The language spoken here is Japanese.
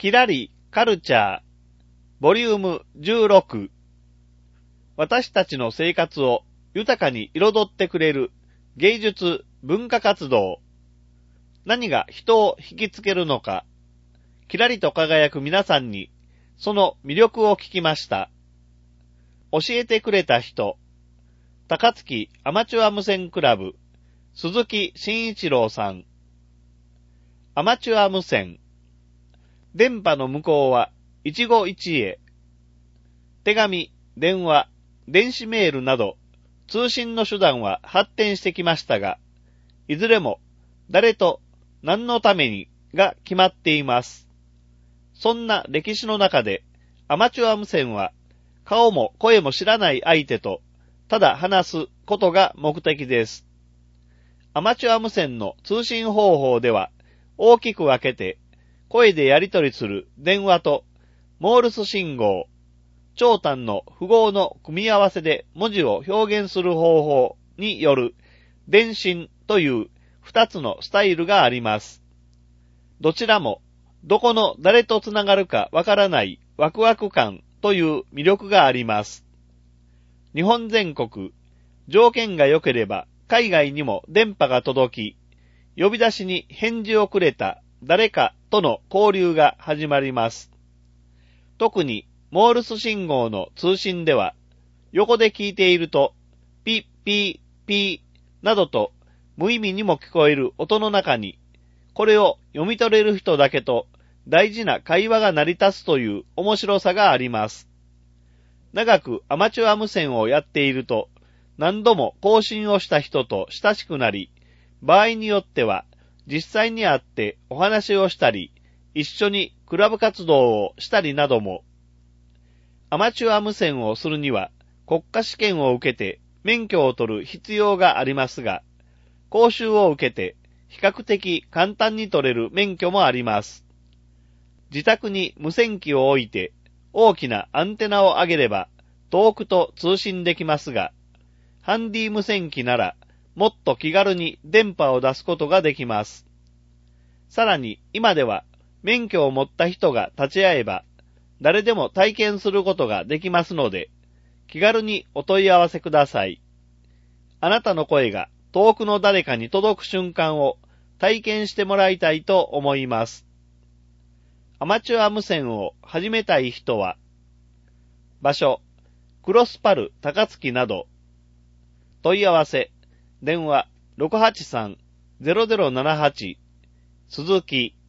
キラリカルチャーボリューム16。私たちの生活を豊かに彩ってくれる芸術文化活動。何が人を引きつけるのか、キラリと輝く皆さんにその魅力を聞きました。教えてくれた人、高槻アマチュア無線クラブ鈴木真一郎さん。アマチュア無線、電波の向こうは一期一会。手紙、電話、電子メールなど通信の手段は発展してきましたが、いずれも誰と何のためにが決まっています。そんな歴史の中でアマチュア無線は顔も声も知らない相手とただ話すことが目的です。アマチュア無線の通信方法では大きく分けて、声でやり取りする電話とモールス信号、長短の符号の組み合わせで文字を表現する方法による電信という二つのスタイルがあります。どちらもどこの誰とつながるかわからないワクワク感という魅力があります。日本全国、条件が良ければ海外にも電波が届き、呼び出しに返事をくれた誰かとの交流が始まります。特にモールス信号の通信では、横で聞いていると、ピッピーピーなどと無意味にも聞こえる音の中に、これを読み取れる人だけと大事な会話が成り立つという面白さがあります。長くアマチュア無線をやっていると、何度も交信をした人と親しくなり、場合によっては実際に会ってお話をしたり、一緒にクラブ活動をしたりなども。アマチュア無線をするには国家試験を受けて免許を取る必要がありますが、講習を受けて比較的簡単に取れる免許もあります。自宅に無線機を置いて大きなアンテナを上げれば遠くと通信できますが、ハンディ無線機ならもっと気軽に電波を出すことができます。さらに今では免許を持った人が立ち会えば誰でも体験することができますので、気軽にお問い合わせください。あなたの声が遠くの誰かに届く瞬間を体験してもらいたいと思います。アマチュア無線を始めたい人は、場所、クロスパル高槻など、問い合わせ、電話 683-0078 鈴木